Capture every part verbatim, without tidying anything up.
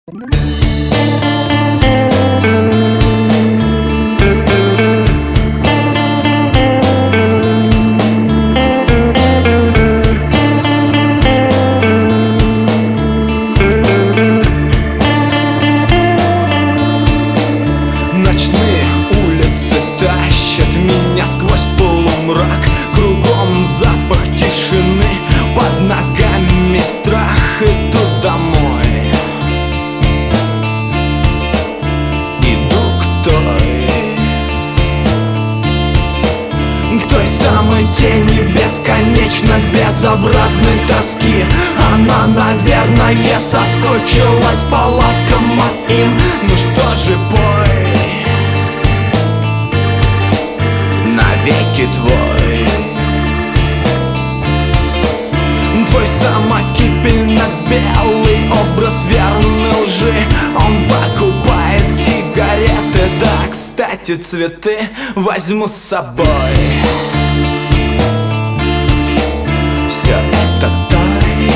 Ночные улицы тащат меня сквозь полумрак. Кругом запах тишины, под ногами страх. Иду домой, иду к той, к той самой тени бесконечно безобразной тоски. Она, наверное, соскучилась по ласкам моим. Ну что же, бой, навеки твой. Твой самокипельно-белый образ верной лжи. Он покупает сигареты, да, кстати, цветы возьму с собой. Все это той,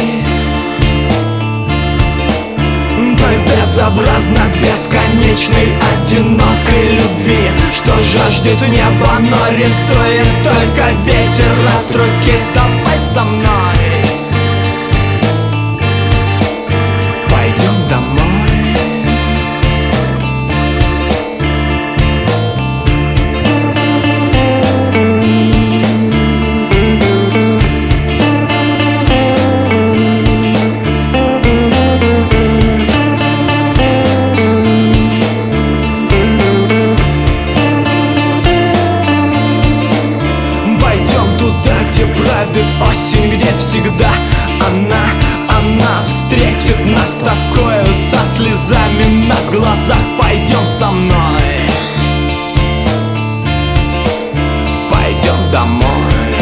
той безобразно бесконечной одинокой любви, что жаждет небо, но рисует только ветер от руки. Давай со мной, пойдем домой. Правит осень, где всегда она, она встретит нас тоскою, со слезами на глазах. Пойдем со мной, пойдем домой.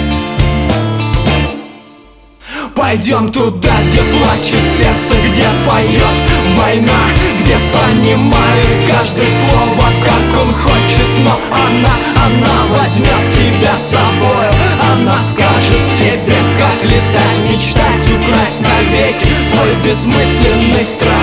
Пойдем туда, где плачет сердце, где поет война, где понимает каждое слово, как он хочет. Но она, она возьмет тебя с собою. Она скажет тебе, как летать, мечтать, украсть навеки свой бессмысленный страх.